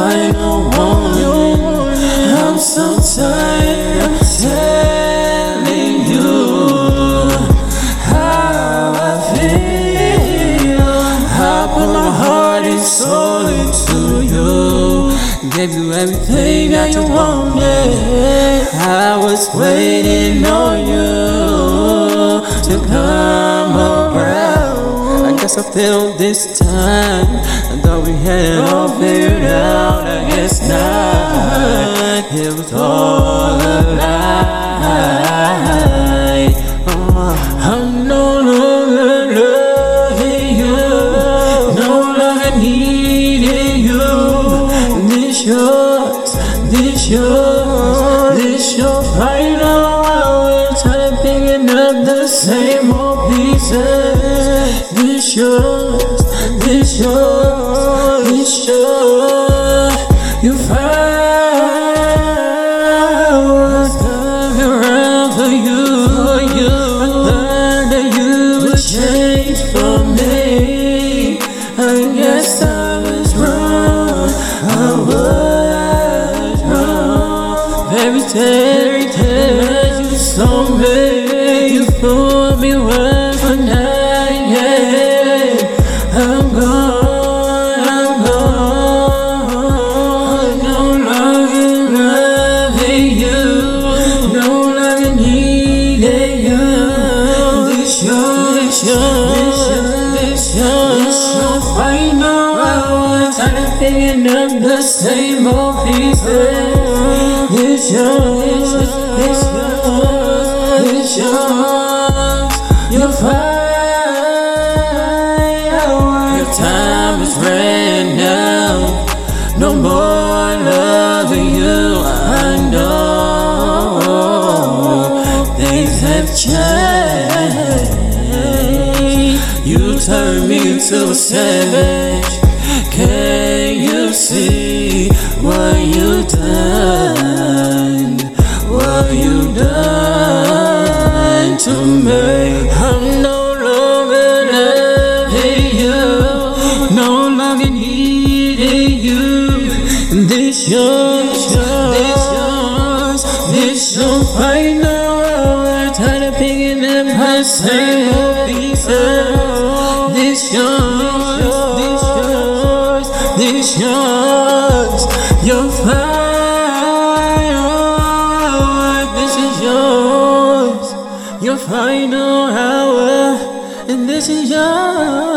final warning. I'm so tired of telling you how I feel. I put my heart and soul into you, gave you everything that you wanted. I was waiting on you to come around. I guess I failed this time. I thought we had it all figured out. I guess not. It was all a lie. I'm no longer loving you, no longer needing you. This your final hour. Tired of picking up the same old pieces. This yours. You find what's coming around for you. I thought that you would change for me. I guess I was wrong. I was wrong. Every day that you saw me, you fooled me once for night. Yeah, I'm gone. No longer loving you, no longer needing you. This your final hour. Tired of picking up the same old pieces. It's yours. Your final. Your time is ran out. No more loving you. I know things have changed. You turned me into a savage. Can you see what you done? What you done to me? I'm no longer loving you, no longer needing you. This yours, your final hour. Tired of picking up the same old pieces. This yours, your final hour. This is yours, your final hour, and this is yours.